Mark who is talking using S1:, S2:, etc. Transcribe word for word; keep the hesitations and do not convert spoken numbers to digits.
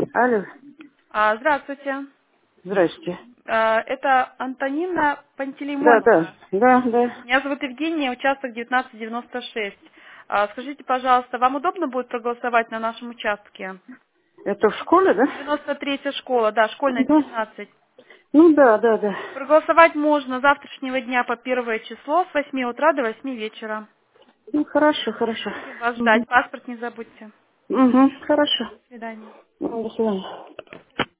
S1: Алло,
S2: А, Здравствуйте.
S1: здрасте.
S2: А, Это Антонина
S1: Да, да,
S2: Пантелеймонова.
S1: да, да.
S2: Меня зовут Евгения, участок девятнадцать девяносто шесть. А, Скажите, пожалуйста, вам удобно будет проголосовать на нашем участке?
S1: Это в школе, да?
S2: девяносто третья школа, да, школьная
S1: Да.
S2: девятнадцать.
S1: Ну да, да, да.
S2: Проголосовать можно с завтрашнего дня по первое число с восьми утра до восьми вечера.
S1: Ну хорошо, хорошо.
S2: Будем вас
S1: Угу.
S2: ждать. Паспорт не забудьте.
S1: Угу, хорошо.
S2: До свидания.
S1: Ну, до свидания.